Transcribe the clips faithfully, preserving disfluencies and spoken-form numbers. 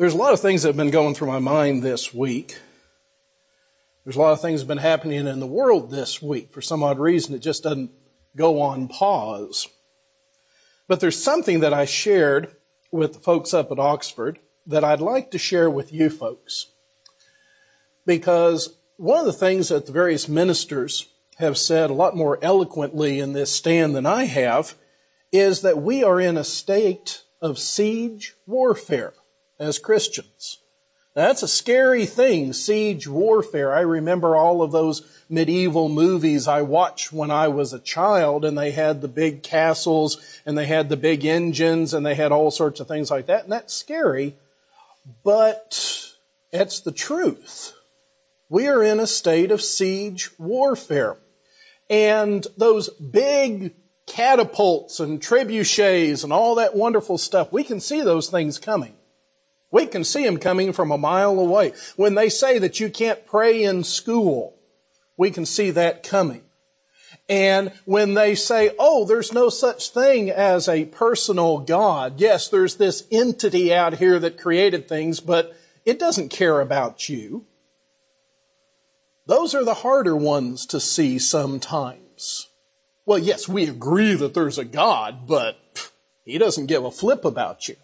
There's a lot of things that have been going through my mind this week. There's a lot of things that have been happening in the world this week. For some odd reason, it just doesn't go on pause. But there's something that I shared with the folks up at Oxford that I'd like to share with you folks. Because one of the things that the various ministers have said a lot more eloquently in this stand than I have is that we are in a state of siege warfare as Christians. Now, that's a scary thing, siege warfare. I remember all of those medieval movies I watched when I was a child, and they had the big castles, and they had the big engines, and they had all sorts of things like that, and that's scary, but it's the truth. We are in a state of siege warfare. And those big catapults and trebuchets and all that wonderful stuff, we can see those things coming. We can see them coming from a mile away. When they say that you can't pray in school, we can see that coming. And when they say, oh, there's no such thing as a personal God. Yes, there's this entity out here that created things, but it doesn't care about you. Those are the harder ones to see sometimes. Well, yes, we agree that there's a God, but he doesn't give a flip about you.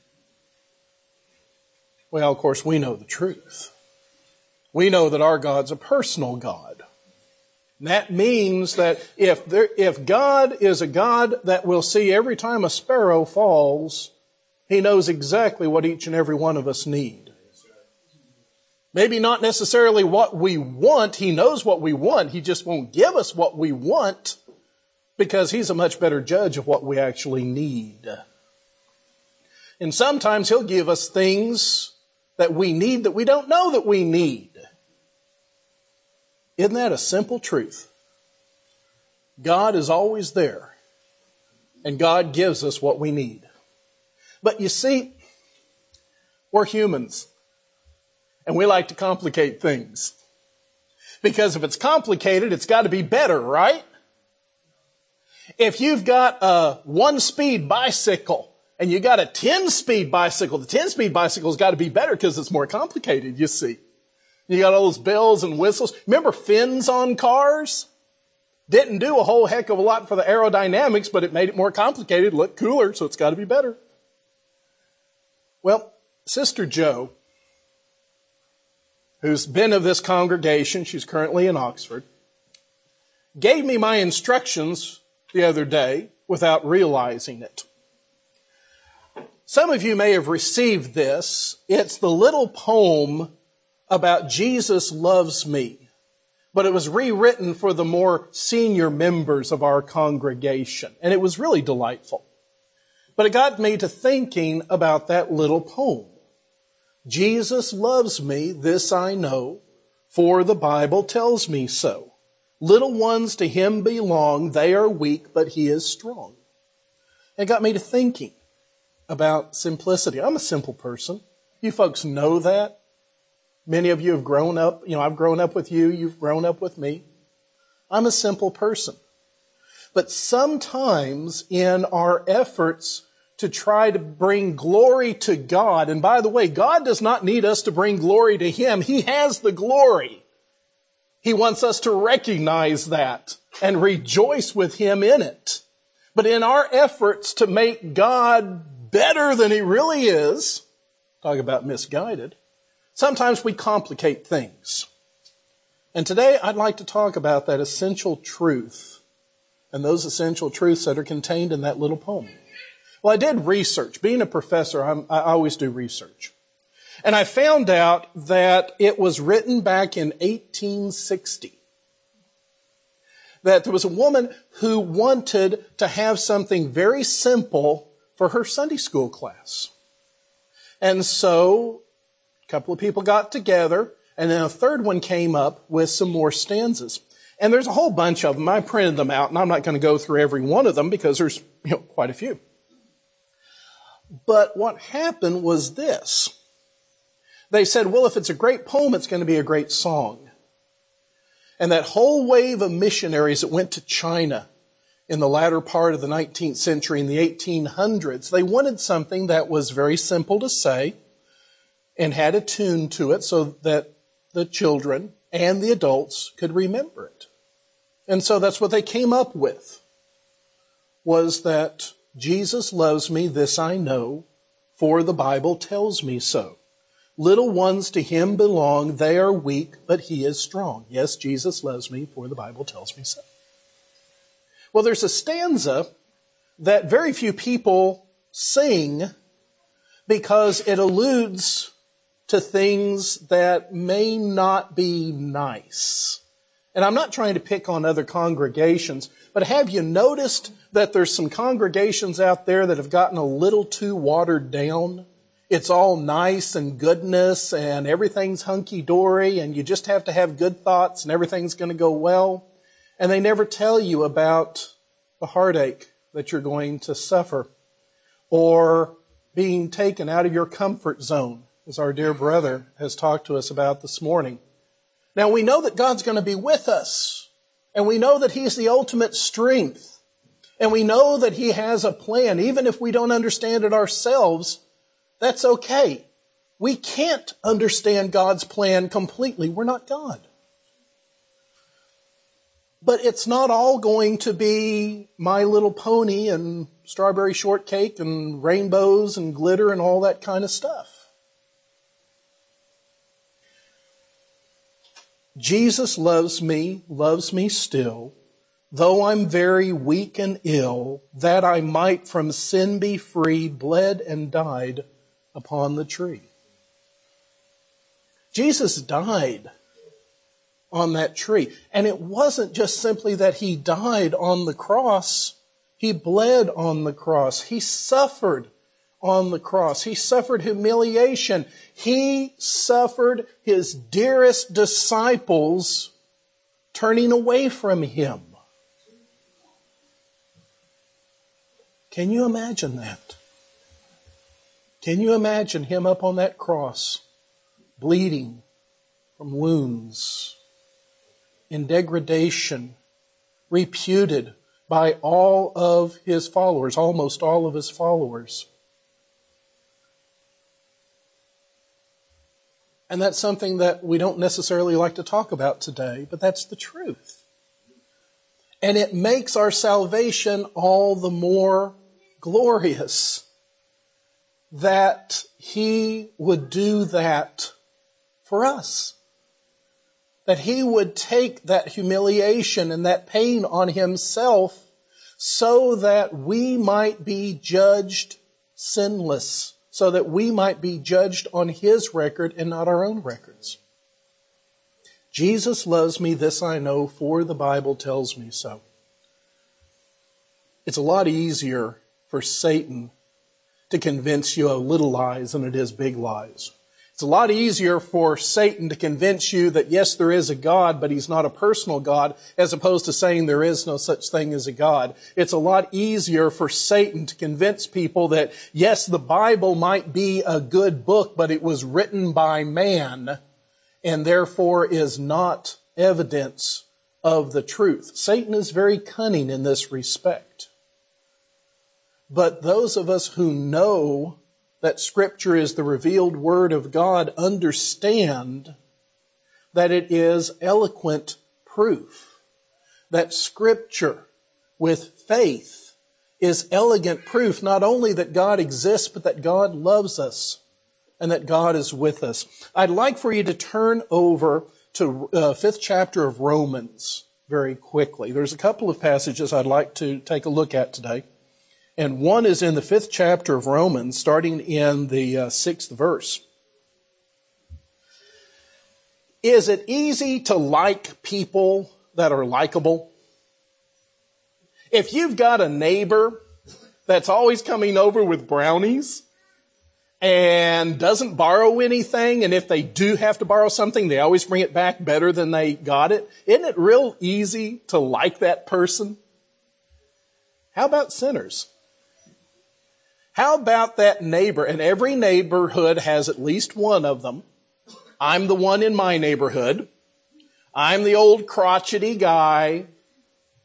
Well, of course, we know the truth. We know that our God's a personal God. And that means that if there, if God is a God that will see every time a sparrow falls, he knows exactly what each and every one of us need. Maybe not necessarily what we want. He knows what we want. He just won't give us what we want because he's a much better judge of what we actually need. And sometimes he'll give us things that we need that we don't know that we need. Isn't that a simple truth? God is always there, and God gives us what we need. But you see, we're humans, and we like to complicate things. Because if it's complicated, it's got to be better, right? If you've got a one-speed bicycle, and you got a ten-speed bicycle. The ten-speed bicycle's got to be better because it's more complicated, you see. You got all those bells and whistles. Remember fins on cars? Didn't do a whole heck of a lot for the aerodynamics, but it made it more complicated, look cooler, so it's got to be better. Well, Sister Jo, who's been of this congregation, she's currently in Oxford, gave me my instructions the other day without realizing it. Some of you may have received this. It's the little poem about Jesus Loves Me, but it was rewritten for the more senior members of our congregation, and it was really delightful. But it got me to thinking about that little poem. Jesus loves me, this I know, for the Bible tells me so. Little ones to him belong, they are weak, but he is strong. It got me to thinking about simplicity. I'm a simple person. You folks know that. Many of you have grown up. You know, I've grown up with you. You've grown up with me. I'm a simple person. But sometimes in our efforts to try to bring glory to God, and by the way, God does not need us to bring glory to him. He has the glory. He wants us to recognize that and rejoice with him in it. But in our efforts to make God better than he really is, talk about misguided, sometimes we complicate things. And today I'd like to talk about that essential truth and those essential truths that are contained in that little poem. Well, I did research. Being a professor, I'm, I always do research. And I found out that it was written back in eighteen sixty. That there was a woman who wanted to have something very simple for her Sunday school class. And so a couple of people got together, and then a third one came up with some more stanzas. And there's a whole bunch of them. I printed them out, and I'm not going to go through every one of them because there's, you know, quite a few. But what happened was this. They said, well, if it's a great poem, it's going to be a great song. And that whole wave of missionaries that went to China in the latter part of the nineteenth century, in the eighteen hundreds, they wanted something that was very simple to say, and had a tune to it so that the children and the adults could remember it. And so that's what they came up with, was that Jesus loves me, this I know, for the Bible tells me so. Little ones to him belong, they are weak, but he is strong. Yes, Jesus loves me, for the Bible tells me so. Well, there's a stanza that very few people sing because it alludes to things that may not be nice. And I'm not trying to pick on other congregations, but have you noticed that there's some congregations out there that have gotten a little too watered down? It's all nice and goodness and everything's hunky-dory and you just have to have good thoughts and everything's going to go well. And they never tell you about the heartache that you're going to suffer or being taken out of your comfort zone, as our dear brother has talked to us about this morning. Now, we know that God's going to be with us, and we know that he's the ultimate strength, and we know that he has a plan. Even if we don't understand it ourselves, that's okay. We can't understand God's plan completely. We're not God. But it's not all going to be My Little Pony and strawberry shortcake and rainbows and glitter and all that kind of stuff. Jesus loves me, loves me still, though I'm very weak and ill, that I might from sin be free, bled and died upon the tree. Jesus died on that tree. And it wasn't just simply that he died on the cross. He bled on the cross. He suffered on the cross. He suffered humiliation. He suffered his dearest disciples turning away from him. Can you imagine that? Can you imagine him up on that cross, bleeding from wounds, in degradation, reputed by all of his followers, almost all of his followers? And that's something that we don't necessarily like to talk about today, but that's the truth. And it makes our salvation all the more glorious that he would do that for us. That he would take that humiliation and that pain on himself so that we might be judged sinless, so that we might be judged on his record and not our own records. Jesus loves me, this I know, for the Bible tells me so. It's a lot easier for Satan to convince you of little lies than it is big lies. It's a lot easier for Satan to convince you that yes, there is a God, but he's not a personal God, as opposed to saying there is no such thing as a God. It's a lot easier for Satan to convince people that yes, the Bible might be a good book, but it was written by man and therefore is not evidence of the truth. Satan is very cunning in this respect. But those of us who know that Scripture is the revealed Word of God understand that it is eloquent proof. That Scripture with faith is elegant proof not only that God exists, but that God loves us and that God is with us. I'd like for you to turn over to uh, fifth chapter of Romans very quickly. There's a couple of passages I'd like to take a look at today. And one is in the fifth chapter of Romans, starting in the uh, sixth verse. Is it easy to like people that are likable? If you've got a neighbor that's always coming over with brownies and doesn't borrow anything, and if they do have to borrow something, they always bring it back better than they got it, isn't it real easy to like that person? How about sinners? How about that neighbor? And every neighborhood has at least one of them. I'm the one in my neighborhood. I'm the old crotchety guy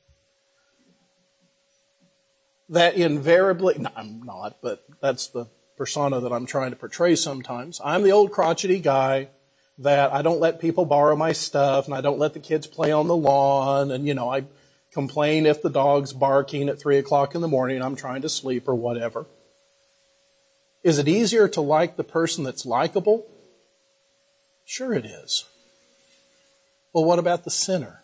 that invariably, no, I'm not, but that's the persona that I'm trying to portray sometimes. I'm the old crotchety guy that I don't let people borrow my stuff, and I don't let the kids play on the lawn, and, you know, I complain if the dog's barking at three o'clock in the morning and I'm trying to sleep or whatever. Is it easier to like the person that's likable? Sure it is. Well, what about the sinner?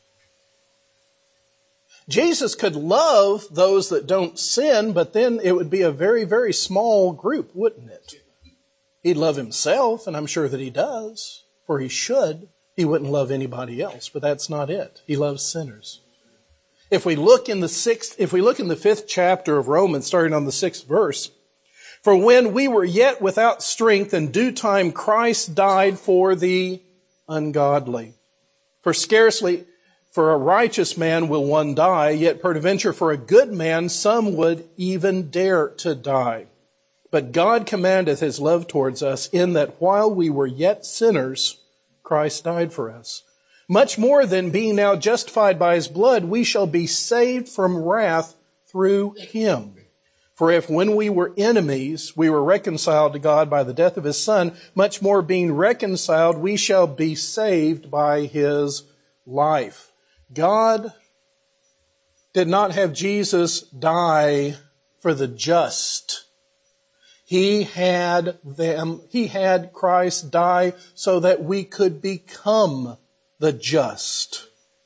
Jesus could love those that don't sin, but then it would be a very, very small group, wouldn't it? He'd love himself, and I'm sure that he does, for he should. He wouldn't love anybody else, but that's not it. He loves sinners. If we look in the sixth, if we look in the fifth chapter of Romans, starting on the sixth verse, for when we were yet without strength, in due time Christ died for the ungodly. For scarcely for a righteous man will one die, yet peradventure for a good man some would even dare to die. But God commandeth his love towards us, in that while we were yet sinners, Christ died for us. Much more than being now justified by his blood, we shall be saved from wrath through him. For if when we were enemies, we were reconciled to God by the death of his Son, much more being reconciled, we shall be saved by his life. God did not have Jesus die for the just. He had them, he had Christ die so that we could become the just.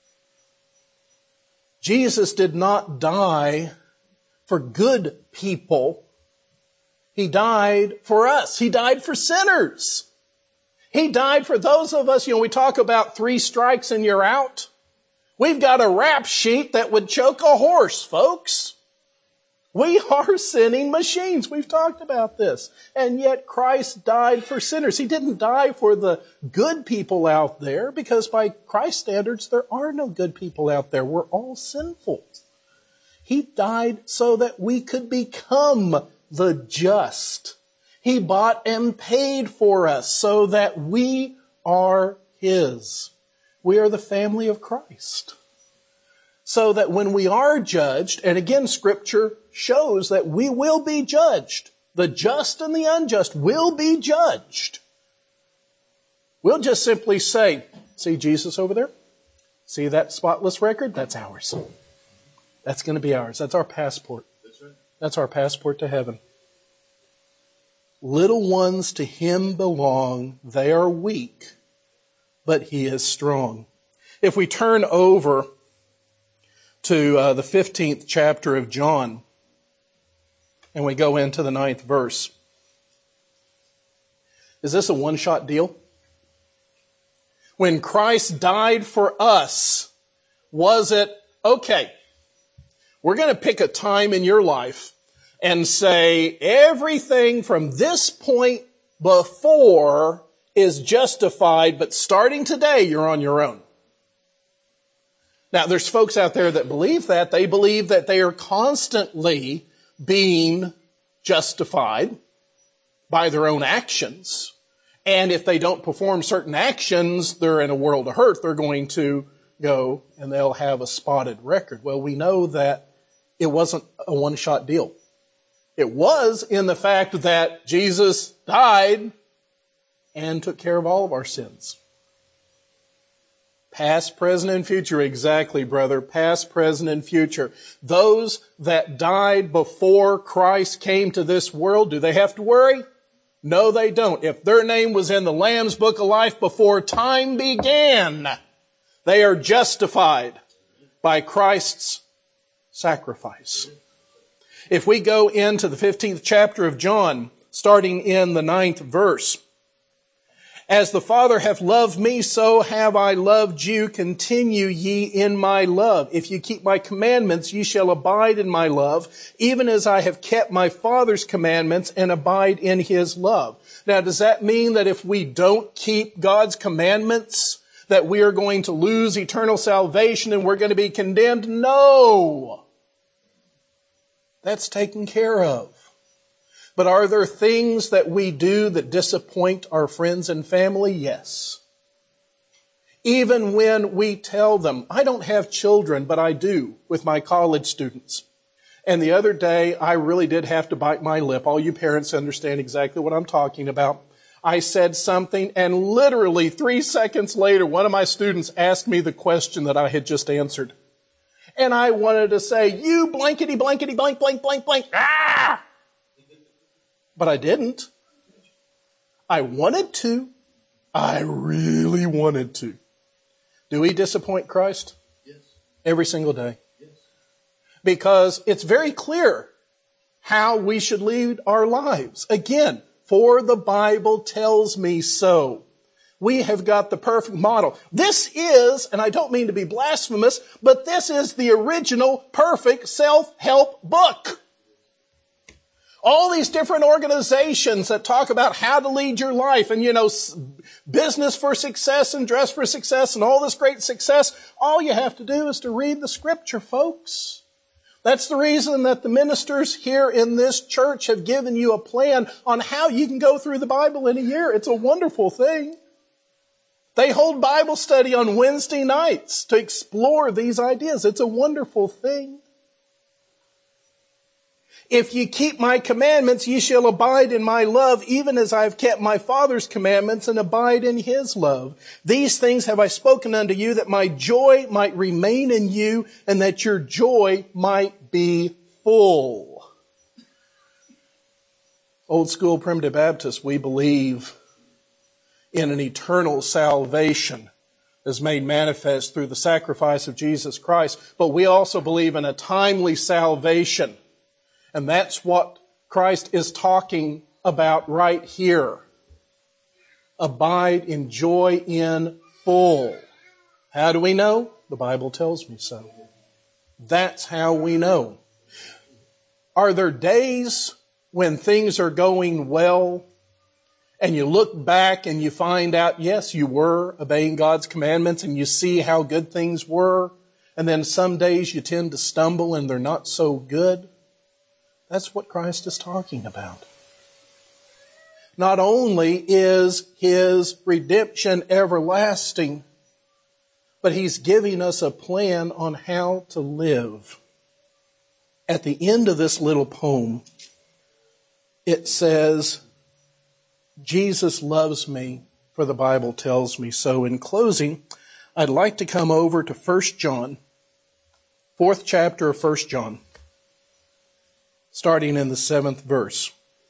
Jesus did not die for good people. He died for us. He died for sinners. He died for those of us, you know, we talk about three strikes and you're out. We've got a rap sheet that would choke a horse, folks. We are sinning machines. We've talked about this. And yet Christ died for sinners. He didn't die for the good people out there, because by Christ's standards, there are no good people out there. We're all sinful. He died so that we could become the just. He bought and paid for us so that we are his. We are the family of Christ. So that when we are judged, and again, Scripture shows that we will be judged. The just and the unjust will be judged. We'll just simply say, see Jesus over there? See that spotless record? That's ours. That's going to be ours. That's our passport. That's right. That's our passport to heaven. Little ones to him belong. They are weak, but he is strong. If we turn over to uh, the fifteenth chapter of John, and we go into the ninth verse. Is this a one-shot deal? When Christ died for us, was it, okay, we're going to pick a time in your life and say everything from this point before is justified, but starting today, you're on your own. Now, there's folks out there that believe that. They believe that they are constantly being justified by their own actions. And if they don't perform certain actions, they're in a world of hurt. They're going to go and they'll have a spotted record. Well, we know that it wasn't a one-shot deal. It was in the fact that Jesus died and took care of all of our sins. Past, present, and future. Exactly, brother. Past, present, and future. Those that died before Christ came to this world, do they have to worry? No, they don't. If their name was in the Lamb's Book of Life before time began, they are justified by Christ's sacrifice. If we go into the fifteenth chapter of John, starting in the ninth verse, as the Father hath loved me, so have I loved you. Continue ye in my love. If you keep my commandments, ye shall abide in my love, even as I have kept my Father's commandments and abide in his love. Now, does that mean that if we don't keep God's commandments, that we are going to lose eternal salvation and we're going to be condemned? No. That's taken care of. But are there things that we do that disappoint our friends and family? Yes. Even when we tell them, I don't have children, but I do with my college students. And the other day, I really did have to bite my lip. All you parents understand exactly what I'm talking about. I said something, and literally three seconds later, one of my students asked me the question that I had just answered. And I wanted to say, you blankety blankety blank blank blank blank. Ah! But I didn't. I wanted to. I really wanted to. Do we disappoint Christ? Yes. Every single day. Yes. Because it's very clear how we should lead our lives. Again, for the Bible tells me so. We have got the perfect model. This is, and I don't mean to be blasphemous, but this is the original perfect self-help book. All these different organizations that talk about how to lead your life and, you know, business for success and dress for success and all this great success, all you have to do is to read the Scripture, folks. That's the reason that the ministers here in this church have given you a plan on how you can go through the Bible in a year. It's a wonderful thing. They hold Bible study on Wednesday nights to explore these ideas. It's a wonderful thing. If ye keep my commandments, ye shall abide in my love, even as I have kept my Father's commandments and abide in his love. These things have I spoken unto you, that my joy might remain in you, and that your joy might be full. Old school primitive Baptists, we believe in an eternal salvation as made manifest through the sacrifice of Jesus Christ, but we also believe in a timely salvation. And that's what Christ is talking about right here. Abide in joy in full. How do we know? The Bible tells me so. That's how we know. Are there days when things are going well and you look back and you find out, yes, you were obeying God's commandments and you see how good things were, and then some days you tend to stumble and they're not so good? That's what Christ is talking about. Not only is his redemption everlasting, but he's giving us a plan on how to live. At the end of this little poem, it says, Jesus loves me, for the Bible tells me so. In closing, I'd like to come over to First John, fourth chapter of First John, starting in the seventh verse.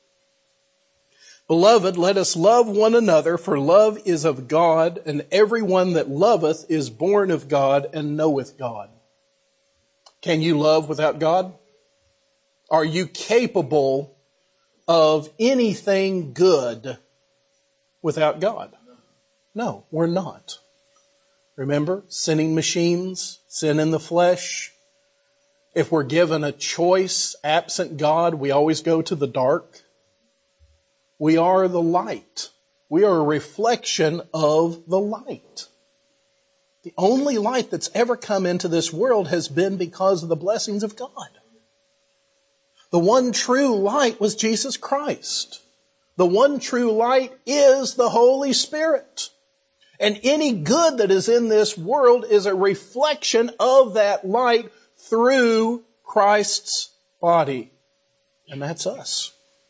Beloved, let us love one another, for love is of God, and every one that loveth is born of God and knoweth God. Can you love without God? Are you capable of anything good without God? No, we're not. Remember, sinning machines, sin in the flesh. If we're given a choice, absent God, we always go to the dark. We are the light. We are a reflection of the light. The only light that's ever come into this world has been because of the blessings of God. The one true light was Jesus Christ. The one true light is the Holy Spirit. And any good that is in this world is a reflection of that light through Christ's body. And that's us.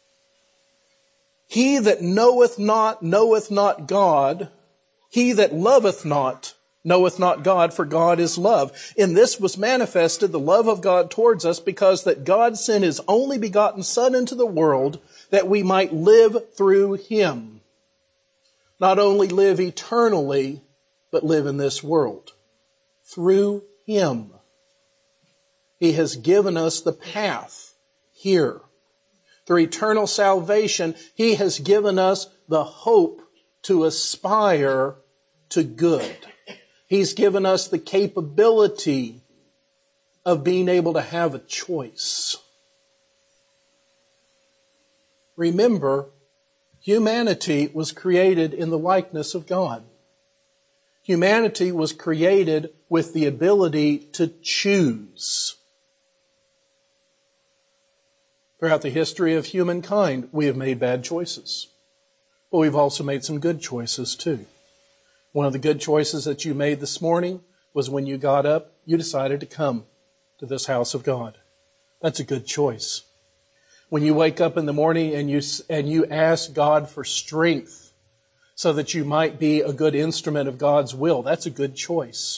He that knoweth not, knoweth not God. He that loveth not, knoweth not God, for God is love. In this was manifested the love of God towards us, because that God sent his only begotten Son into the world, that we might live through him. Not only live eternally, but live in this world. Through him. He has given us the path here. Through eternal salvation, he has given us the hope to aspire to good. He's given us the capability of being able to have a choice. Remember, humanity was created in the likeness of God. Humanity was created with the ability to choose. Throughout the history of humankind, we have made bad choices. But we've also made some good choices too. One of the good choices that you made this morning was when you got up, you decided to come to this house of God. That's a good choice. When you wake up in the morning and you, and you ask God for strength so that you might be a good instrument of God's will, that's a good choice.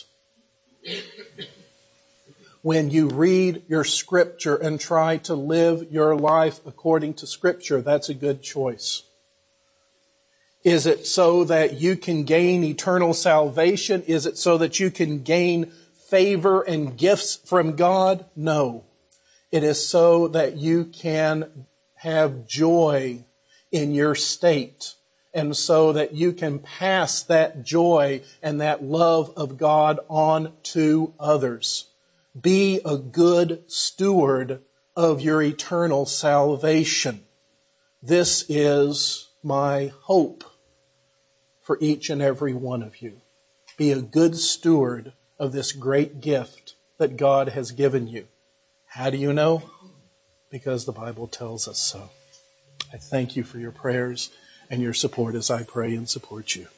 When you read your Scripture and try to live your life according to Scripture, that's a good choice. Is it so that you can gain eternal salvation? Is it so that you can gain favor and gifts from God? No. It is so that you can have joy in your state, and so that you can pass that joy and that love of God on to others. Be a good steward of your eternal salvation. This is my hope for each and every one of you. Be a good steward of this great gift that God has given you. How do you know? Because the Bible tells us so. I thank you for your prayers and your support as I pray and support you.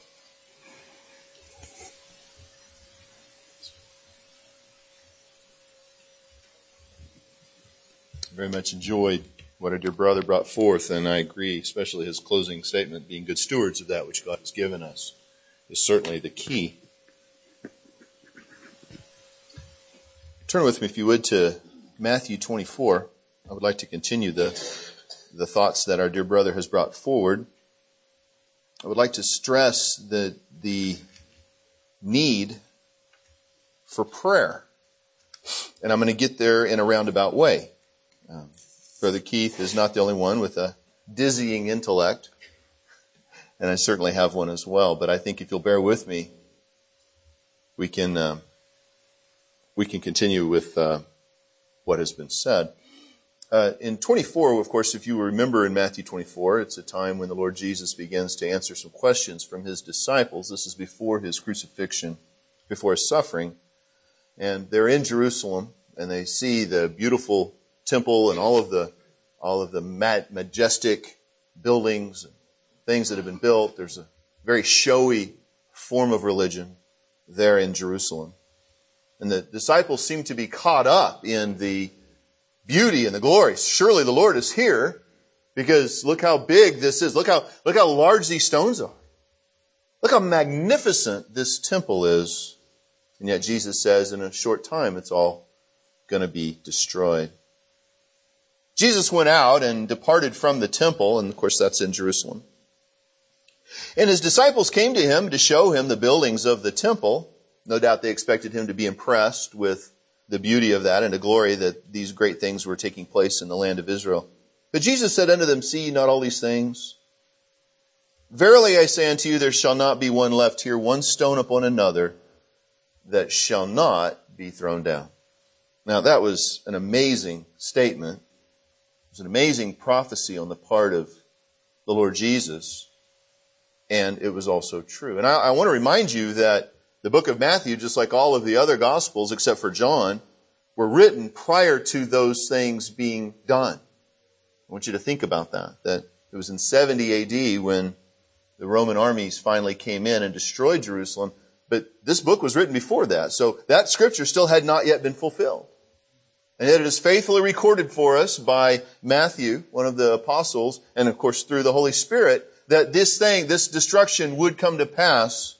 Very much enjoyed what our dear brother brought forth, and I agree, especially his closing statement, being good stewards of that which God has given us is certainly the key. Turn with me, if you would, to Matthew twenty-four. I would like to continue the, the thoughts that our dear brother has brought forward. I would like to stress the, the need for prayer. And I'm going to get there in a roundabout way. Um, Brother Keith is not the only one with a dizzying intellect, and I certainly have one as well. But I think if you'll bear with me, we can um, we can continue with uh, what has been said. Uh, in twenty-four, of course, if you remember in Matthew twenty-four, it's a time when the Lord Jesus begins to answer some questions from his disciples. This is before his crucifixion, before his suffering, and they're in Jerusalem, and they see the beautiful temple and all of the all of the majestic buildings, things that have been built. There's a very showy form of religion there in Jerusalem. And the disciples seem to be caught up in the beauty and the glory. Surely the Lord is here, because look how big this is. Look how, look how large these stones are. Look how magnificent this temple is. And yet Jesus says in a short time it's all going to be destroyed. Jesus went out and departed from the temple, and of course that's in Jerusalem. And his disciples came to him to show him the buildings of the temple. No doubt they expected him to be impressed with the beauty of that and the glory that these great things were taking place in the land of Israel. But Jesus said unto them, See ye not all these things? Verily I say unto you, there shall not be one left here, one stone upon another, that shall not be thrown down. Now that was an amazing statement. It was an amazing prophecy on the part of the Lord Jesus, and it was also true. And I, I want to remind you that the book of Matthew, just like all of the other Gospels except for John, were written prior to those things being done. I want you to think about that, that it was in seventy A D when the Roman armies finally came in and destroyed Jerusalem, but this book was written before that, so that scripture still had not yet been fulfilled. And yet it is faithfully recorded for us by Matthew, one of the apostles, and of course through the Holy Spirit, that this thing, this destruction would come to pass.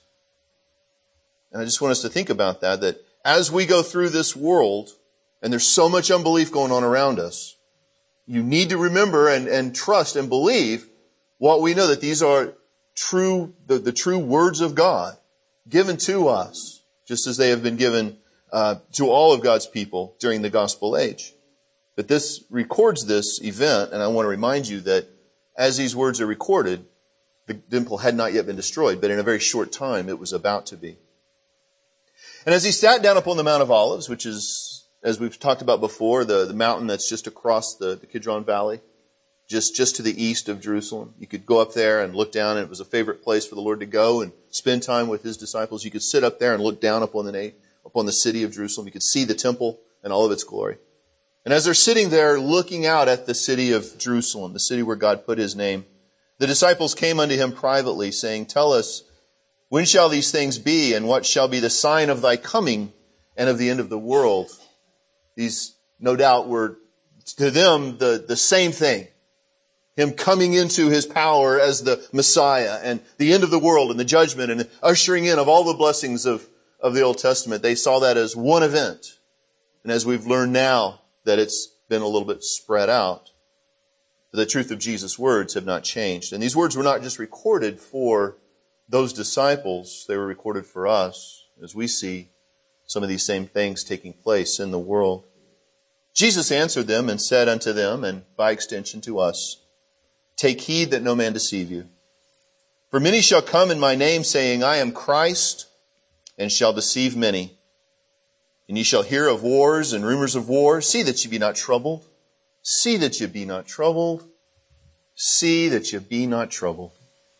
And I just want us to think about that, that as we go through this world, and there's so much unbelief going on around us, you need to remember and, and trust and believe what we know, that these are true, the, the true words of God given to us, just as they have been given Uh, to all of God's people during the gospel age. But this records this event, and I want to remind you that as these words are recorded, the temple had not yet been destroyed, but in a very short time it was about to be. And as he sat down upon the Mount of Olives, which is, as we've talked about before, the, the mountain that's just across the, the Kidron Valley, just, just to the east of Jerusalem. You could go up there and look down, and it was a favorite place for the Lord to go and spend time with his disciples. You could sit up there and look down upon the name. upon the city of Jerusalem. You could see the temple and all of its glory. And as they're sitting there looking out at the city of Jerusalem, the city where God put his name, the disciples came unto him privately, saying, Tell us, when shall these things be, and what shall be the sign of thy coming and of the end of the world? These, no doubt, were to them the, the same thing. Him coming into his power as the Messiah and the end of the world and the judgment and ushering in of all the blessings of, of the Old Testament. They saw that as one event. And as we've learned now that it's been a little bit spread out, the truth of Jesus' words have not changed. And these words were not just recorded for those disciples, they were recorded for us as we see some of these same things taking place in the world. Jesus answered them and said unto them, and by extension to us, take heed that no man deceive you. For many shall come in my name, saying, I am Christ, and shall deceive many. And ye shall hear of wars and rumors of wars. See that ye be not troubled. See that ye be not troubled. See that ye be not troubled.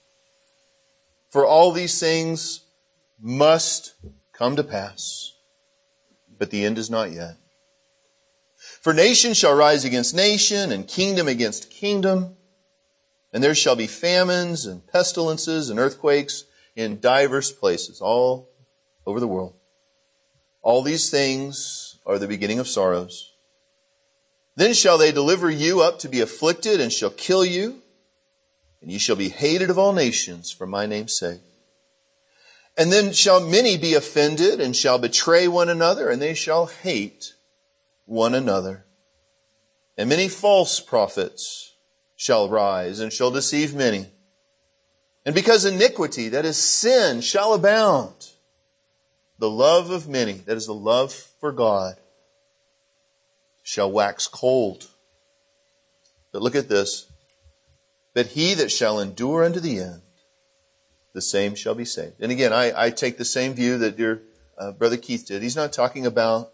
For all these things must come to pass, but the end is not yet. For nation shall rise against nation, and kingdom against kingdom. And there shall be famines and pestilences and earthquakes in divers places, all over the world. All these things are the beginning of sorrows. Then shall they deliver you up to be afflicted, and shall kill you, and ye shall be hated of all nations for my name's sake. And then shall many be offended, and shall betray one another, and they shall hate one another. And many false prophets shall rise and shall deceive many. And because iniquity, that is sin, shall abound, the love of many, that is the love for God, shall wax cold. But look at this. But he that shall endure unto the end, the same shall be saved. And again, I, I take the same view that dear uh, Brother Keith did. He's not talking about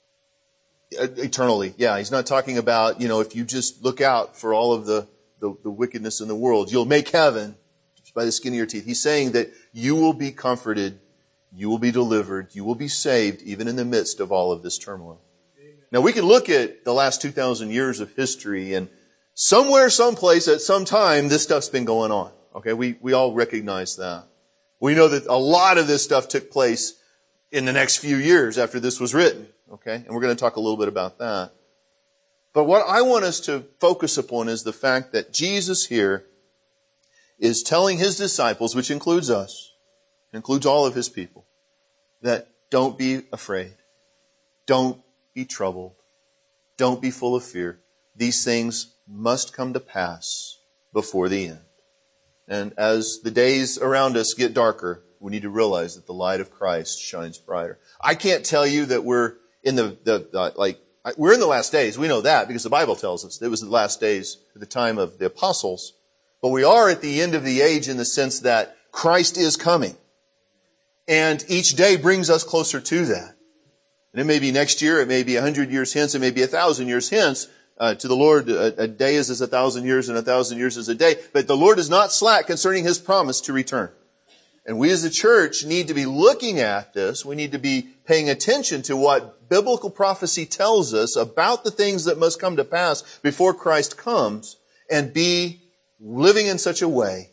eternally. Yeah, he's not talking about, you know, if you just look out for all of the, the, the wickedness in the world, you'll make heaven just by the skin of your teeth. He's saying that you will be comforted, you will be delivered, you will be saved even in the midst of all of this turmoil. Amen. Now we can look at the last two thousand years of history, and somewhere, someplace, at some time, this stuff's been going on. Okay, we, we all recognize that. We know that a lot of this stuff took place in the next few years after this was written. Okay, and we're going to talk a little bit about that. But what I want us to focus upon is the fact that Jesus here is telling his disciples, which includes us, includes all of his people, that don't be afraid. Don't be troubled. Don't be full of fear. These things must come to pass before the end. And as the days around us get darker, we need to realize that the light of Christ shines brighter. I can't tell you that we're in the, the, the like, we're in the last days. We know that because the Bible tells us it was the last days at the time of the apostles. But we are at the end of the age in the sense that Christ is coming. And each day brings us closer to that. And it may be next year, it may be a hundred years hence, it may be a thousand years hence. Uh, to the Lord, a, a day is as a thousand years, and a thousand years is a day. But the Lord is not slack concerning his promise to return. And we as a church need to be looking at this. We need to be paying attention to what biblical prophecy tells us about the things that must come to pass before Christ comes, and be living in such a way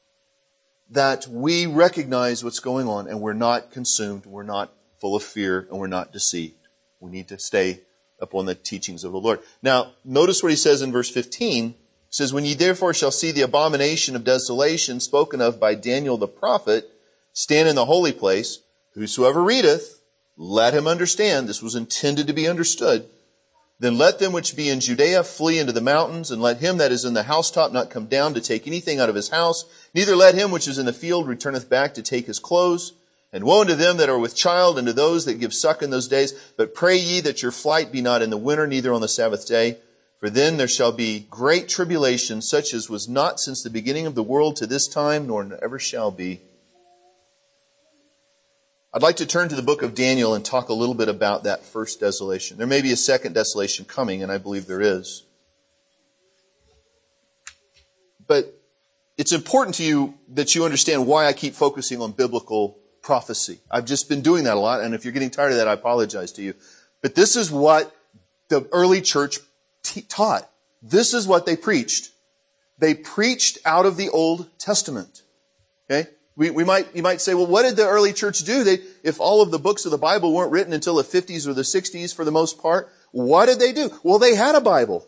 that we recognize what's going on and we're not consumed, we're not full of fear, and we're not deceived. We need to stay upon the teachings of the Lord. Now, notice what he says in verse fifteen. It says, when ye therefore shall see the abomination of desolation spoken of by Daniel the prophet stand in the holy place, whosoever readeth, let him understand. This was intended to be understood. Then let them which be in Judea flee into the mountains, and let him that is in the housetop not come down to take anything out of his house. Neither let him which is in the field returneth back to take his clothes. And woe unto them that are with child, and to those that give suck in those days. But pray ye that your flight be not in the winter, neither on the Sabbath day. For then there shall be great tribulation, such as was not since the beginning of the world to this time, nor ever shall be. I'd like to turn to the book of Daniel and talk a little bit about that first desolation. There may be a second desolation coming, and I believe there is. But it's important to you that you understand why I keep focusing on biblical prophecy. I've just been doing that a lot, and if you're getting tired of that, I apologize to you. But this is what the early church t- taught. This is what they preached. They preached out of the Old Testament. Okay? We, we might, you might say, well, what did the early church do? They, if all of the books of the Bible weren't written until the fifties or the sixties for the most part, What did they do? Well, they had a Bible.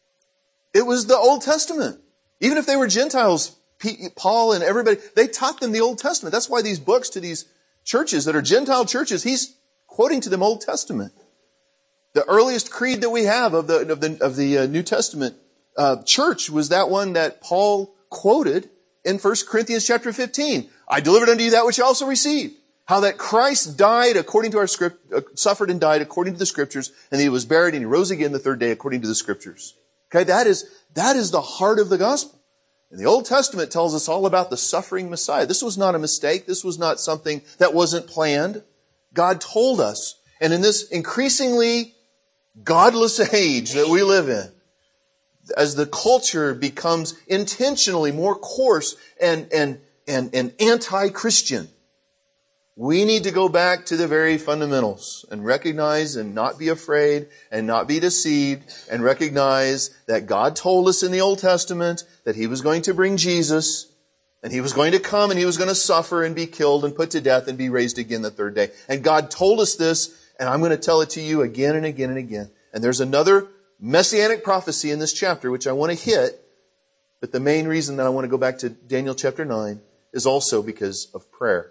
It was the Old Testament. Even if they were Gentiles, Paul and everybody, they taught them the Old Testament. That's why these books to these churches that are Gentile churches, he's quoting to them Old Testament. The earliest creed that we have of the of the, of the uh, New Testament uh, church was that one that Paul quoted in First Corinthians chapter fifteen. I delivered unto you that which I also received. How that Christ died according to our script, uh, suffered and died according to the Scriptures, and he was buried and he rose again the third day according to the Scriptures. Okay, that is, that is the heart of the gospel. And the Old Testament tells us all about the suffering Messiah. This was not a mistake. This was not something that wasn't planned. God told us. And in this increasingly godless age that we live in, as the culture becomes intentionally more coarse and, and, and, and anti-Christian, we need to go back to the very fundamentals and recognize and not be afraid and not be deceived and recognize that God told us in the Old Testament that He was going to bring Jesus and He was going to come and He was going to suffer and be killed and put to death and be raised again the third day. And God told us this, and I'm going to tell it to you again and again and again. And there's another messianic prophecy in this chapter which I want to hit, but the main reason that I want to go back to Daniel chapter nine is also because of prayer.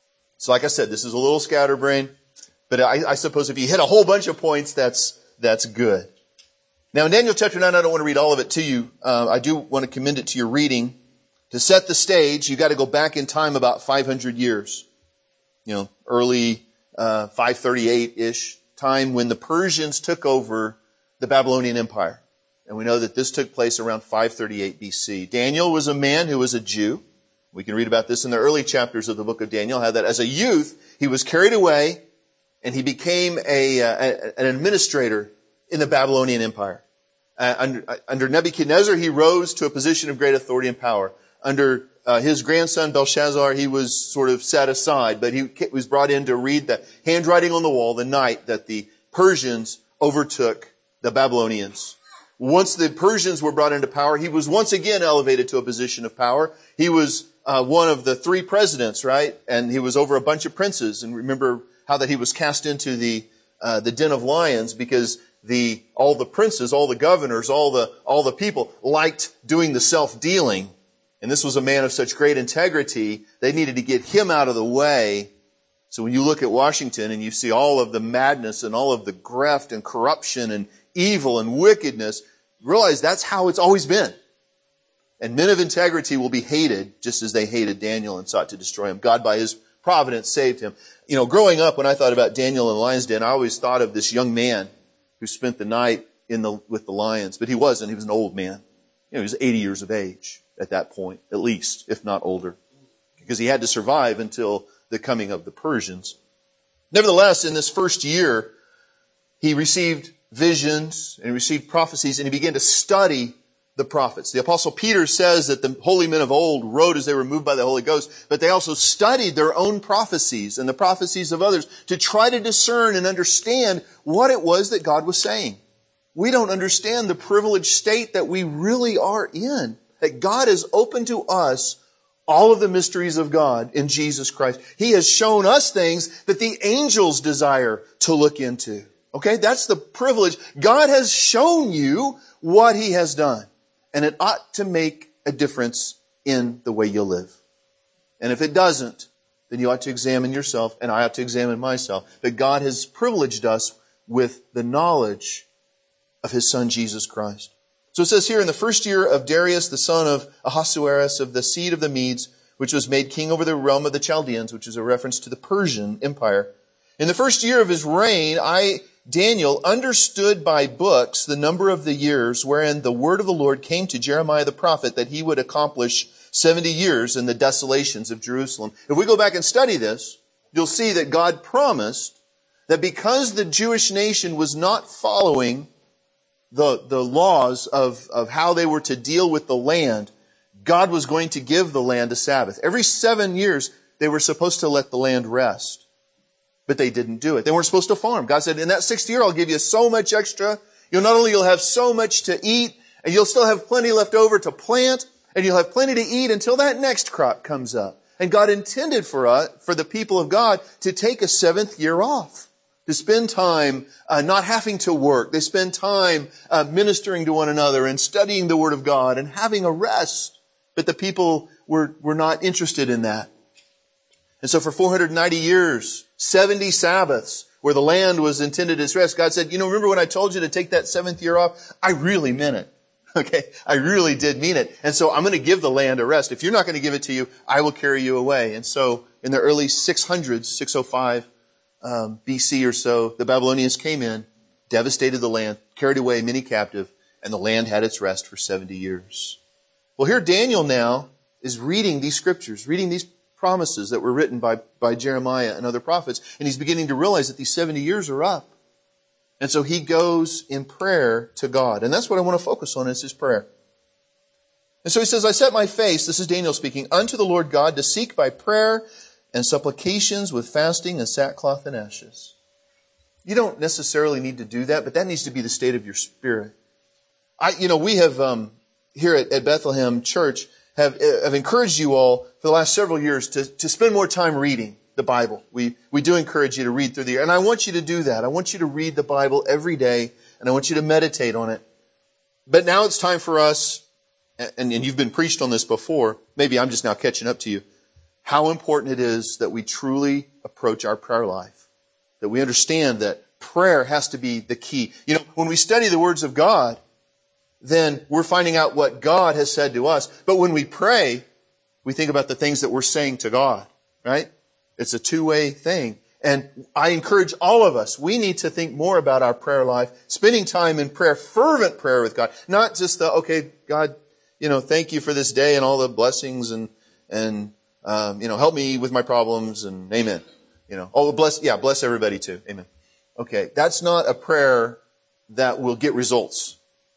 So like I said, this is a little scatterbrained, but I, I suppose if you hit a whole bunch of points, that's that's good. Now in Daniel chapter nine, I don't want to read all of it to you. Uh, I do want to commend it to your reading. To set the stage, you got to go back in time about five hundred years. You know, early uh, five thirty-eight-ish time when the Persians took over the Babylonian Empire. And we know that this took place around five thirty-eight B C. Daniel was a man who was a Jew. We can read about this in the early chapters of the book of Daniel, how that as a youth, he was carried away and he became a, uh, an administrator in the Babylonian Empire. Uh, under, under Nebuchadnezzar, he rose to a position of great authority and power. Under uh, his grandson Belshazzar, he was sort of set aside, but he was brought in to read the handwriting on the wall the night that the Persians overtook the Babylonians. Once the Persians were brought into power, he was once again elevated to a position of power. He was uh, one of the three presidents, right? And he was over a bunch of princes. And remember how that he was cast into the uh, the den of lions because the all the princes, all the governors, all the all the people liked doing the self-dealing. And this was a man of such great integrity, they needed to get him out of the way. So when you look at Washington and you see all of the madness and all of the graft and corruption and evil and wickedness, realize that's how it's always been. And men of integrity will be hated just as they hated Daniel and sought to destroy him. God, by His providence, saved him. You know, growing up, when I thought about Daniel in the lion's den, I always thought of this young man who spent the night in the with the lions. But he wasn't. He was an old man. You know, he was eighty years of age at that point, at least, if not older. Because he had to survive until the coming of the Persians. Nevertheless, in this first year, he received visions and he received prophecies and he began to study the prophets. The Apostle Peter says that the holy men of old wrote as they were moved by the Holy Ghost, but they also studied their own prophecies and the prophecies of others to try to discern and understand what it was that God was saying. We don't understand the privileged state that we really are in, that God has opened to us all of the mysteries of God in Jesus Christ. He has shown us things that the angels desire to look into. Okay, that's the privilege. God has shown you what He has done. And it ought to make a difference in the way you live. And if it doesn't, then you ought to examine yourself, and I ought to examine myself. That God has privileged us with the knowledge of His Son, Jesus Christ. So it says here, in the first year of Darius, the son of Ahasuerus, of the seed of the Medes, which was made king over the realm of the Chaldeans, which is a reference to the Persian Empire. In the first year of his reign, I, Daniel, understood by books the number of the years wherein the word of the Lord came to Jeremiah the prophet that he would accomplish seventy years in the desolations of Jerusalem. If we go back and study this, you'll see that God promised that because the Jewish nation was not following the, the laws of, of how they were to deal with the land, God was going to give the land a Sabbath. Every seven years, they were supposed to let the land rest. But they didn't do it. They weren't supposed to farm. God said, in that sixth year, I'll give you so much extra. You'll not only you'll have so much to eat, and you'll still have plenty left over to plant, and you'll have plenty to eat until that next crop comes up. And God intended for us, for the people of God to take a seventh year off, to spend time uh, not having to work. They spend time uh, ministering to one another and studying the Word of God and having a rest. But the people were, were not interested in that. And so for four hundred ninety years, seventy Sabbaths, where the land was intended as rest, God said, you know, remember when I told you to take that seventh year off? I really meant it. Okay? I really did mean it. And so I'm going to give the land a rest. If you're not going to give it to you, I will carry you away. And so in the early six hundreds, six oh five um, B C or so, the Babylonians came in, devastated the land, carried away many captive, and the land had its rest for seventy years. Well, here Daniel now is reading these scriptures, reading these promises that were written by, by Jeremiah and other prophets, and he's beginning to realize that these seventy years are up. And so he goes in prayer to God. And that's what I want to focus on is his prayer. And so he says, I set my face, this is Daniel speaking, unto the Lord God to seek by prayer and supplications with fasting and sackcloth and ashes. You don't necessarily need to do that, but that needs to be the state of your spirit. I, you know, we have, um, here at, at Bethlehem Church, have, have encouraged you all for the last several years to, to spend more time reading the Bible. We, we do encourage you to read through the year. And I want you to do that. I want you to read the Bible every day, and I want you to meditate on it. But now it's time for us, and, and you've been preached on this before, maybe I'm just now catching up to you, how important it is that we truly approach our prayer life. That we understand that prayer has to be the key. You know, when we study the words of God, then we're finding out what God has said to us. But when we pray, we think about the things that we're saying to God, right? It's a two-way thing. And I encourage all of us, we need to think more about our prayer life, spending time in prayer, fervent prayer with God. Not just the, okay, God, you know, thank you for this day and all the blessings and, and, um, you know, help me with my problems and amen. You know, oh, bless, yeah, bless everybody too. Amen. Okay. That's not a prayer that will get results,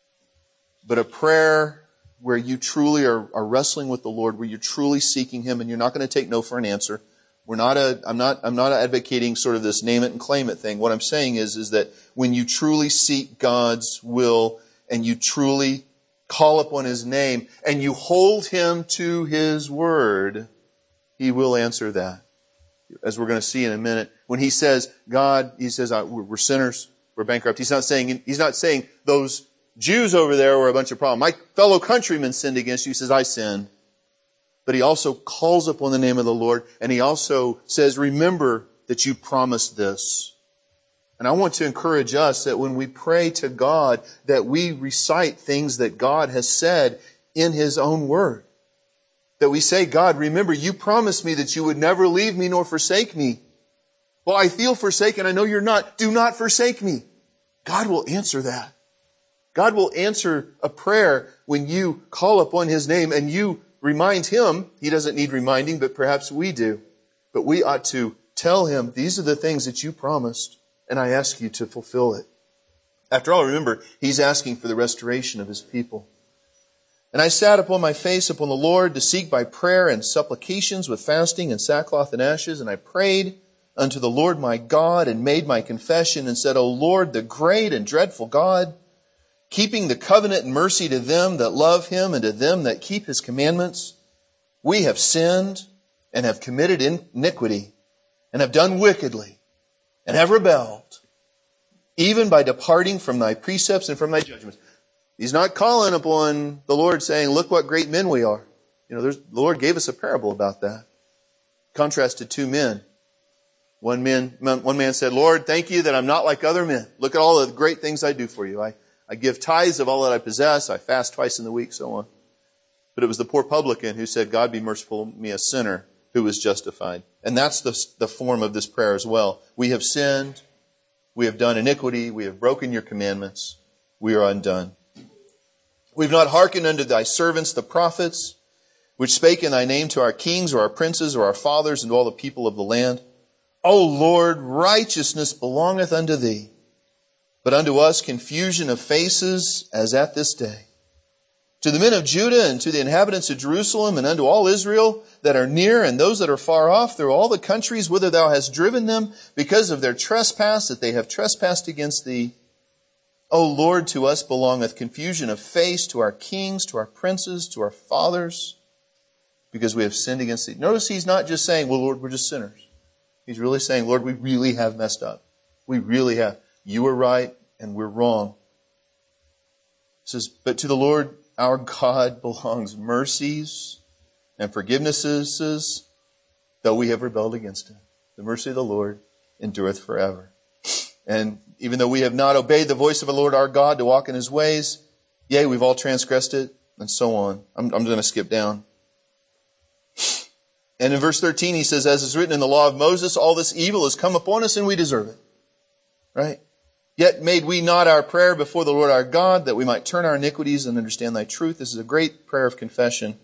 but a prayer where you truly are, are wrestling with the Lord, where you're truly seeking Him and you're not going to take no for an answer. We're not a, I'm not, I'm not advocating sort of this name it and claim it thing. What I'm saying is, is that when you truly seek God's will and you truly call upon His name and you hold Him to His word, He will answer that. As we're going to see in a minute, when He says, God, He says, we're sinners, we're bankrupt. He's not saying, He's not saying those Jews over there were a bunch of problems. My fellow countrymen sinned against you. He says, I sinned. But He also calls upon the name of the Lord, and He also says, remember that you promised this. And I want to encourage us that when we pray to God, that we recite things that God has said in His own word. That we say, God, remember, you promised me that you would never leave me nor forsake me. Well, I feel forsaken. I know you're not. Do not forsake me. God will answer that. God will answer a prayer when you call upon His name and you remind Him. He doesn't need reminding, but perhaps we do. But we ought to tell Him, these are the things that you promised, and I ask you to fulfill it. After all, remember, He's asking for the restoration of His people. And I sat upon my face upon the Lord to seek by prayer and supplications with fasting and sackcloth and ashes. And I prayed unto the Lord my God and made my confession and said, O Lord, the great and dreadful God, keeping the covenant and mercy to them that love Him and to them that keep His commandments, we have sinned and have committed iniquity and have done wickedly and have rebelled, even by departing from Thy precepts and from Thy judgments. He's not calling upon the Lord saying, look what great men we are. You know, there's, the Lord gave us a parable about that. Contrasted two men. One man, one man said, Lord, thank you that I'm not like other men. Look at all the great things I do for you. I, I give tithes of all that I possess. I fast twice in the week, so on. But it was the poor publican who said, God be merciful to me, a sinner, who was justified. And that's the, the form of this prayer as well. We have sinned. We have done iniquity. We have broken your commandments. We are undone. We've not hearkened unto Thy servants, the prophets, which spake in Thy name to our kings or our princes or our fathers and to all the people of the land. O Lord, righteousness belongeth unto Thee, but unto us confusion of faces as at this day. To the men of Judah and to the inhabitants of Jerusalem and unto all Israel that are near and those that are far off through all the countries whither Thou hast driven them because of their trespass that they have trespassed against Thee. O Lord, to us belongeth confusion of face, to our kings, to our princes, to our fathers, because we have sinned against Thee. Notice He's not just saying, well, Lord, we're just sinners. He's really saying, Lord, we really have messed up. We really have. You are right and we're wrong. It says, but to the Lord our God belongs mercies and forgivenesses, though we have rebelled against him. The mercy of the Lord endureth forever. And even though we have not obeyed the voice of the Lord our God to walk in his ways, yea, we've all transgressed it, and so on. I'm, I'm going to skip down. And in verse thirteen, he says, as is written in the law of Moses, all this evil has come upon us and we deserve it. Right? Yet made we not our prayer before the Lord our God, that we might turn our iniquities and understand thy truth. This is a great prayer of confession.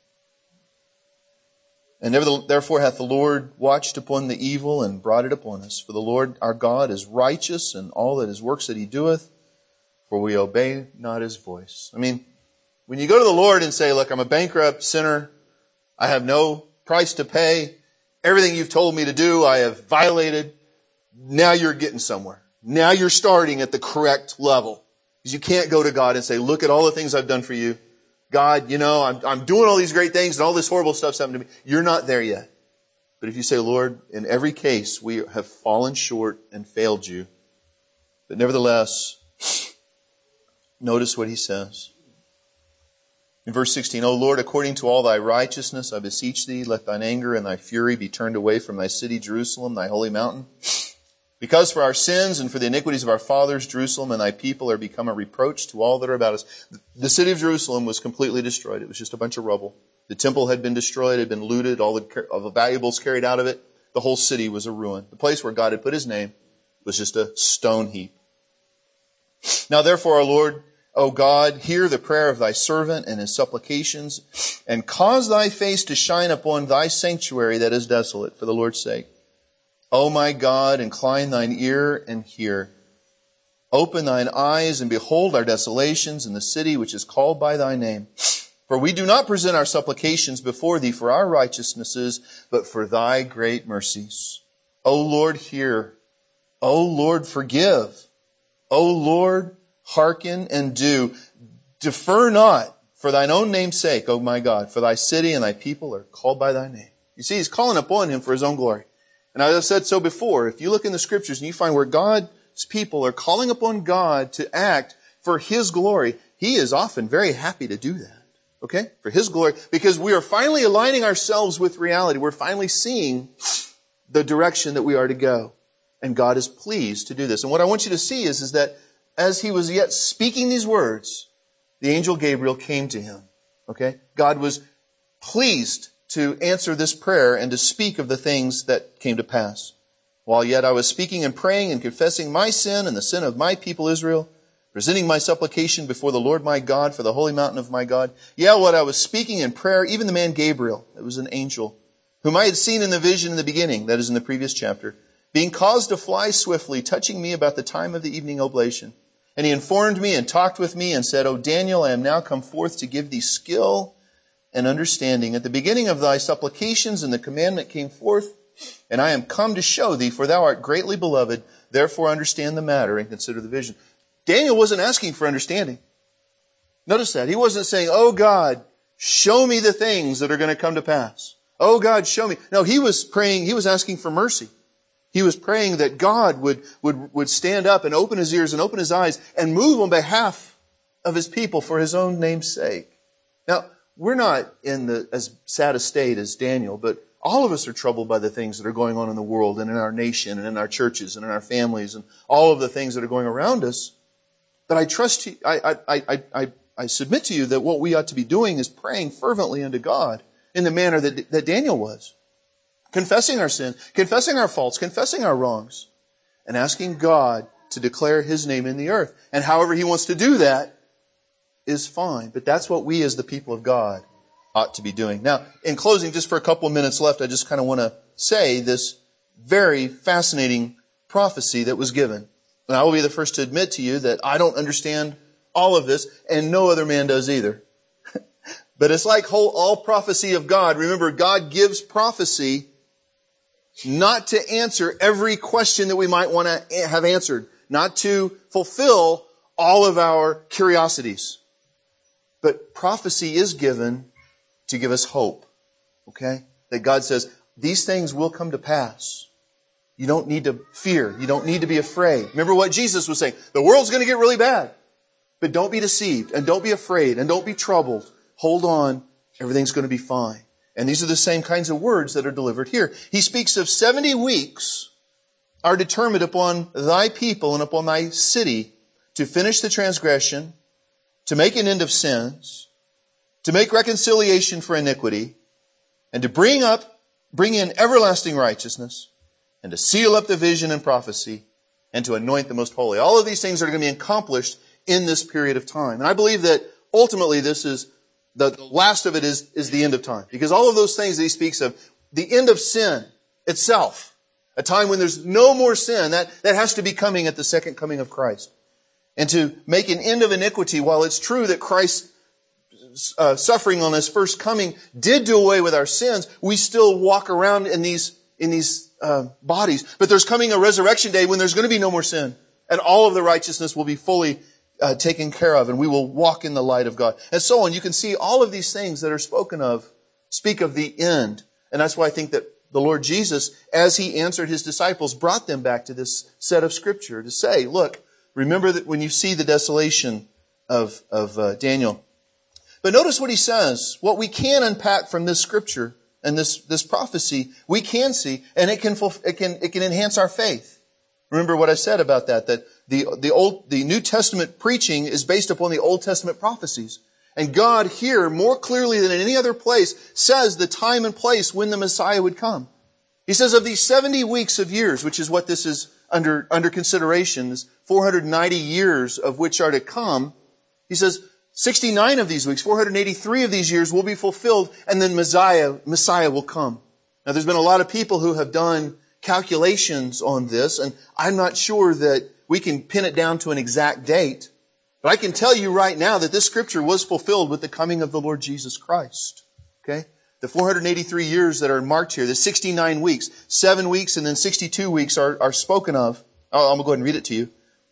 And therefore hath the Lord watched upon the evil and brought it upon us. For the Lord our God is righteous in all that his works that he doeth, for we obey not his voice. I mean, when you go to the Lord and say, look, I'm a bankrupt sinner, I have no price to pay, everything you've told me to do, I have violated, now you're getting somewhere. Now you're starting at the correct level. Because you can't go to God and say, look at all the things I've done for you. God, you know, I'm, I'm doing all these great things and all this horrible stuff's happened to me. You're not there yet. But if you say, Lord, in every case we have fallen short and failed you, but nevertheless, notice what he says. In verse sixteen, O Lord, according to all thy righteousness, I beseech thee, let thine anger and thy fury be turned away from thy city, Jerusalem, thy holy mountain. Because for our sins and for the iniquities of our fathers, Jerusalem and thy people are become a reproach to all that are about us. The city of Jerusalem was completely destroyed. It was just a bunch of rubble. The temple had been destroyed, had been looted, all the, all the valuables carried out of it. The whole city was a ruin. The place where God had put his name was just a stone heap. Now therefore, our Lord, O God, hear the prayer of thy servant and his supplications, and cause thy face to shine upon thy sanctuary that is desolate, for the Lord's sake. O my God, incline thine ear and hear. Open thine eyes and behold our desolations in the city which is called by thy name. For we do not present our supplications before thee for our righteousnesses, but for thy great mercies. O Lord, hear. O Lord, forgive. O Lord, hearken and do. Defer not for thine own name's sake, O my God, for thy city and thy people are called by thy name. You see, he's calling upon him for his own glory. And as I've said so before, if you look in the scriptures and you find where God's people are calling upon God to act for his glory, he is often very happy to do that. Okay? For his glory. Because we are finally aligning ourselves with reality. We're finally seeing the direction that we are to go. And God is pleased to do this. And what I want you to see is, is that as he was yet speaking these words, the angel Gabriel came to him. Okay? God was pleased to answer this prayer and to speak of the things that came to pass. While yet I was speaking and praying and confessing my sin and the sin of my people Israel, presenting my supplication before the Lord my God for the holy mountain of my God. Yeah, what I was speaking in prayer, even the man Gabriel, that was an angel, whom I had seen in the vision in the beginning, that is in the previous chapter, being caused to fly swiftly, touching me about the time of the evening oblation. And he informed me and talked with me and said, O Daniel, I am now come forth to give thee skill and understanding. At the beginning of thy supplications and the commandment came forth, and I am come to show thee, for thou art greatly beloved, therefore understand the matter and consider the vision. Daniel wasn't asking for understanding. Notice that. He wasn't saying, oh God, show me the things that are going to come to pass. Oh God, show me. No, he was praying, he was asking for mercy. He was praying that God would, would, would stand up and open his ears and open his eyes and move on behalf of his people for his own name's sake. Now, we're not in the as sad a state as Daniel, but all of us are troubled by the things that are going on in the world and in our nation and in our churches and in our families and all of the things that are going around us. But I trust you, I, I, I, I, I submit to you that what we ought to be doing is praying fervently unto God in the manner that, that Daniel was. Confessing our sin, confessing our faults, confessing our wrongs, and asking God to declare his name in the earth. And however he wants to do that is fine. But that's what we as the people of God ought to be doing. Now, in closing, just for a couple of minutes left, I just kind of want to say this very fascinating prophecy that was given. And I will be the first to admit to you that I don't understand all of this, and no other man does either. But it's like whole, all prophecy of God. Remember, God gives prophecy not to answer every question that we might want to have answered, not to fulfill all of our curiosities. But prophecy is given to give us hope, okay? That God says, these things will come to pass. You don't need to fear. You don't need to be afraid. Remember what Jesus was saying. The world's going to get really bad. But don't be deceived and don't be afraid and don't be troubled. Hold on. Everything's going to be fine. And these are the same kinds of words that are delivered here. He speaks of seventy weeks are determined upon thy people and upon thy city to finish the transgression, to make an end of sins, to make reconciliation for iniquity, and to bring up, bring in everlasting righteousness, and to seal up the vision and prophecy, and to anoint the most holy. All of these things are going to be accomplished in this period of time. And I believe that ultimately this is, the, the last of it is, is the end of time. Because all of those things that he speaks of, the end of sin itself, a time when there's no more sin, that, that has to be coming at the second coming of Christ. And to make an end of iniquity, while it's true that Christ's uh, suffering on His first coming did do away with our sins, we still walk around in these, in these uh, bodies. But there's coming a resurrection day when there's going to be no more sin. And all of the righteousness will be fully uh, taken care of. And we will walk in the light of God. And so on. You can see all of these things that are spoken of speak of the end. And that's why I think that the Lord Jesus, as He answered His disciples, brought them back to this set of Scripture to say, look, remember that when you see the desolation of, of uh, Daniel. But notice what he says. What we can unpack from this Scripture and this, this prophecy, we can see, and it can, it can, it can enhance our faith. Remember what I said about that, that the, the old, the New Testament preaching is based upon the Old Testament prophecies. And God here, more clearly than in any other place, says the time and place when the Messiah would come. He says of these seventy weeks of years, which is what this is under, under consideration, this four hundred ninety years of which are to come, he says sixty-nine of these weeks, four hundred eighty-three of these years will be fulfilled, and then Messiah, Messiah will come. Now there's been a lot of people who have done calculations on this, and I'm not sure that we can pin it down to an exact date. But I can tell you right now that this Scripture was fulfilled with the coming of the Lord Jesus Christ. Okay? The four hundred eighty-three years that are marked here, the sixty-nine weeks, seven weeks and then sixty-two weeks are, are spoken of. Oh, I'm going to go ahead and read it to you.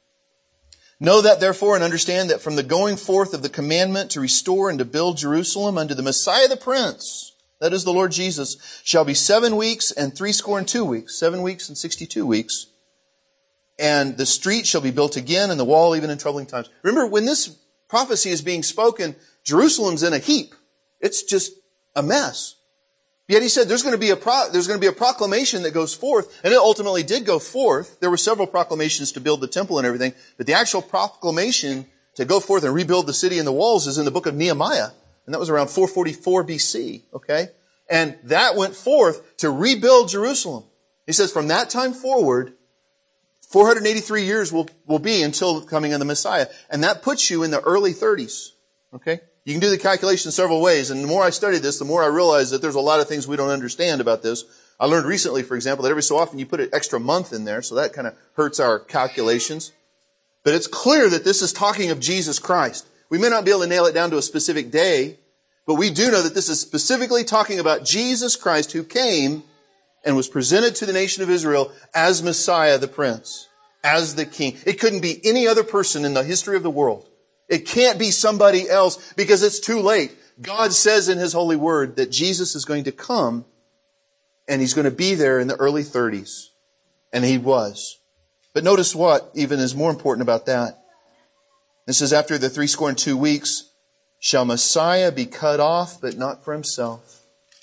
Know that therefore and understand that from the going forth of the commandment to restore and to build Jerusalem unto the Messiah the Prince, that is the Lord Jesus, shall be seven weeks and threescore and two weeks, seven weeks and sixty-two weeks. And the street shall be built again and the wall even in troubling times. Remember, when this prophecy is being spoken, Jerusalem's in a heap. It's just a mess. Yet he said there's going to be a pro- there's going to be a proclamation that goes forth, and it ultimately did go forth. There were several proclamations to build the temple and everything, but the actual proclamation to go forth and rebuild the city and the walls is in the book of Nehemiah, and that was around four forty-four B C, okay? And that went forth to rebuild Jerusalem. He says from that time forward, four hundred eighty-three years will, will be until the coming of the Messiah, and that puts you in the early thirties, okay? You can do the calculation several ways, and the more I study this, the more I realize that there's a lot of things we don't understand about this. I learned recently, for example, that every so often you put an extra month in there, so that kind of hurts our calculations. But it's clear that this is talking of Jesus Christ. We may not be able to nail it down to a specific day, but we do know that this is specifically talking about Jesus Christ who came and was presented to the nation of Israel as Messiah the Prince, as the King. It couldn't be any other person in the history of the world. It can't be somebody else because it's too late. God says in His holy word that Jesus is going to come and He's going to be there in the early thirties. And He was. But notice what even is more important about that. It says, after the threescore and two weeks, shall Messiah be cut off, but not for Himself.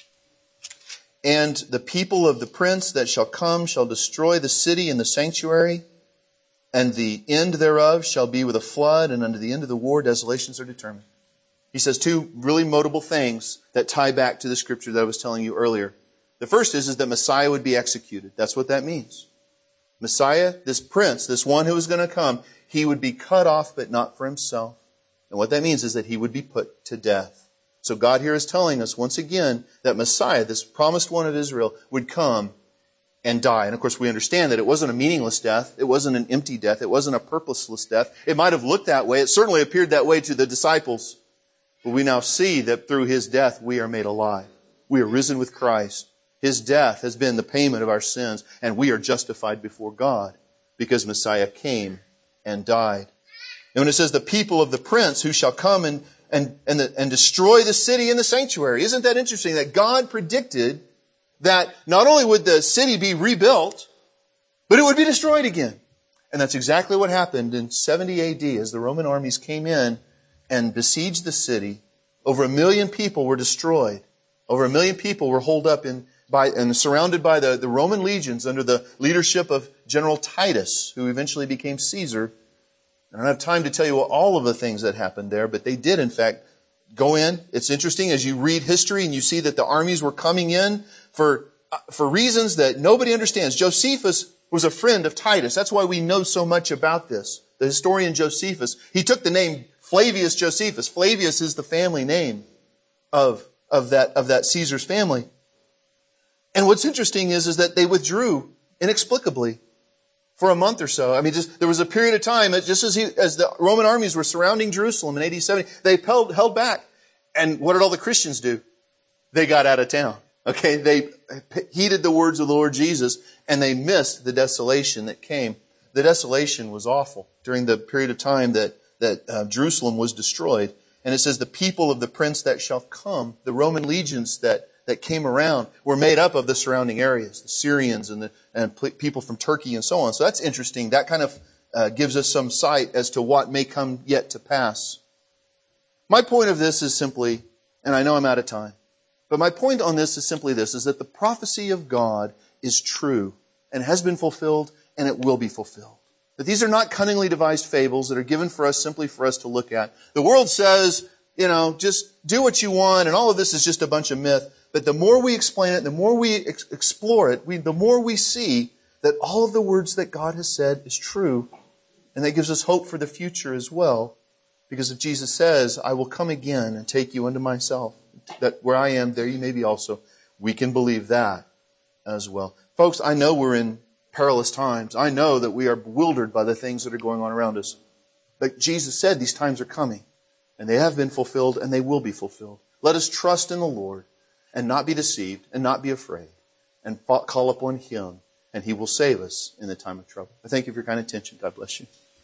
And the people of the prince that shall come shall destroy the city and the sanctuary, and the end thereof shall be with a flood, and unto the end of the war desolations are determined. He says two really notable things that tie back to the Scripture that I was telling you earlier. The first is, is that Messiah would be executed. That's what that means. Messiah, this prince, this one who is going to come, He would be cut off, but not for Himself. And what that means is that He would be put to death. So God here is telling us once again that Messiah, this promised one of Israel, would come and die. And of course we understand that it wasn't a meaningless death. It wasn't an empty death. It wasn't a purposeless death. It might have looked that way. It certainly appeared that way to the disciples. But we now see that through His death we are made alive. We are risen with Christ. His death has been the payment of our sins, and we are justified before God because Messiah came and died. And when it says the people of the prince who shall come and, and, and, the, and destroy the city and the sanctuary, isn't that interesting that God predicted that not only would the city be rebuilt, But it would be destroyed again. And that's exactly what happened in seventy A D as the Roman armies came in and besieged the city. Over a million people were destroyed. Over a million people were holed up in by and surrounded by the, the Roman legions under the leadership of General Titus, who eventually became Caesar. I don't have time to tell you all of the things that happened there, but they did, in fact, go in. It's interesting as you read history and you see that the armies were coming in for, for reasons that nobody understands. Josephus was a friend of Titus. That's why we know so much about this. The historian Josephus, he took the name Flavius Josephus. Flavius is the family name of, of that, of that Caesar's family. And what's interesting is, is that they withdrew inexplicably for a month or so. I mean, just, there was a period of time, just as, he, as the Roman armies were surrounding Jerusalem in A D seventy, they held, held back. And what did all the Christians do? They got out of town. Okay, they heeded the words of the Lord Jesus, and they missed the desolation that came. The desolation was awful during the period of time that, that uh, Jerusalem was destroyed. And it says, the people of the prince that shall come, the Roman legions that that came around were made up of the surrounding areas, the Syrians and the and people from Turkey and so on. So that's interesting. That kind of uh, gives us some sight as to what may come yet to pass. My point of this is simply, and I know I'm out of time, but my point on this is simply this, is that the prophecy of God is true and has been fulfilled and it will be fulfilled. That these are not cunningly devised fables that are given for us simply for us to look at. The world says, you know, just do what you want and all of this is just a bunch of myth. But the more we explain it, the more we ex- explore it, we, the more we see that all of the words that God has said is true. And that gives us hope for the future as well. Because if Jesus says, I will come again and take you unto myself, that where I am, there you may be also, we can believe that as well. Folks, I know we're in perilous times. I know that we are bewildered by the things that are going on around us. But Jesus said these times are coming. And they have been fulfilled and they will be fulfilled. Let us trust in the Lord. And not be deceived, and not be afraid, and call upon Him, and He will save us in the time of trouble. I thank you for your kind attention. God bless you.